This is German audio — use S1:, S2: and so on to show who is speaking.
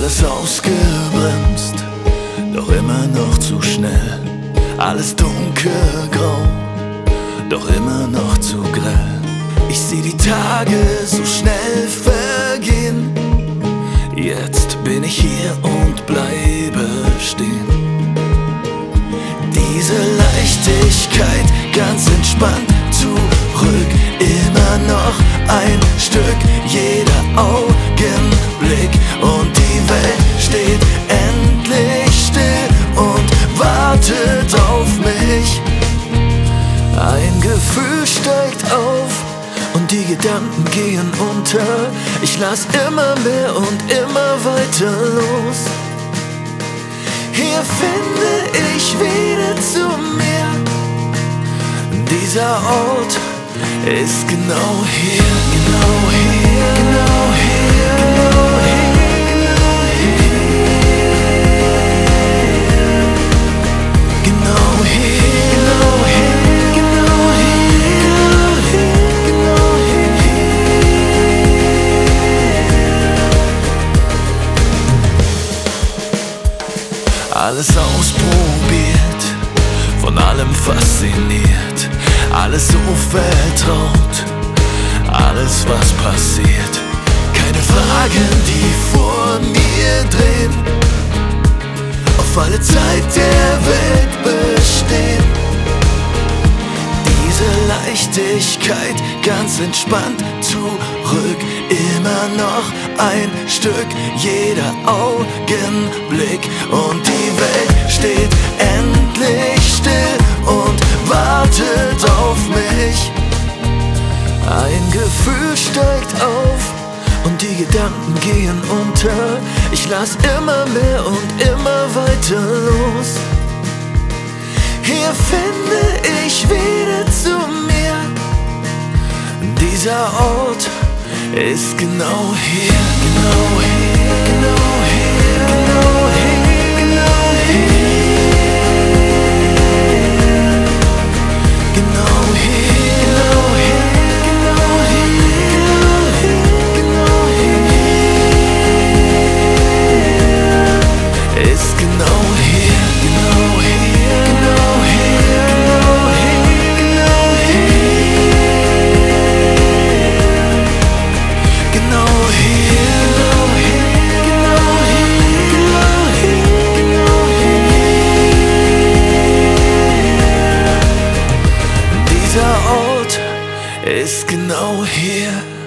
S1: Alles ausgebremst, doch immer noch zu schnell. Alles dunkelgrau, doch immer noch zu grell. Ich seh die Tage so schnell vergehen. Jetzt bin ich hier und bleibe stehen. Diese Leichtigkeit, ganz entspannt zurück. Immer noch ein Stück, jeder Augenblick. Und die Welt steht endlich still und wartet auf mich. Ein Gefühl steigt auf und die Gedanken gehen unter. Ich lass immer mehr und immer weiter los. Hier finde ich wieder zu mir. Dieser Ort ist genau hier, genau hier, genau hier, genau hier, genau hier, genau hier, genau hier, genau hier. Alles ausprobiert, von allem fasziniert, alles so vertraut, alles was passiert. Keine Fragen, die vor mir drehen, auf alle Zeit der Welt bestehen. Diese Leichtigkeit, ganz entspannt zurück. Immer noch ein Stück, jeder Augenblick. Und die Welt steht endlich still und wartet auf mich. Ein Gefühl steigt auf und die Gedanken gehen unter. Ich lass immer mehr und immer weiter los. Hier finde ich wieder zu mir. Dieser Ort ist genau hier, genau hier, genau hier, genau hier, genau hier. Genau hier, genau hier, genau hier, genau hier. Ist genau hier, genau hier, genau hier, genau hier, genau hier. Genau hier, genau hier, genau hier, genau hier. Dieser Ort ist genau hier.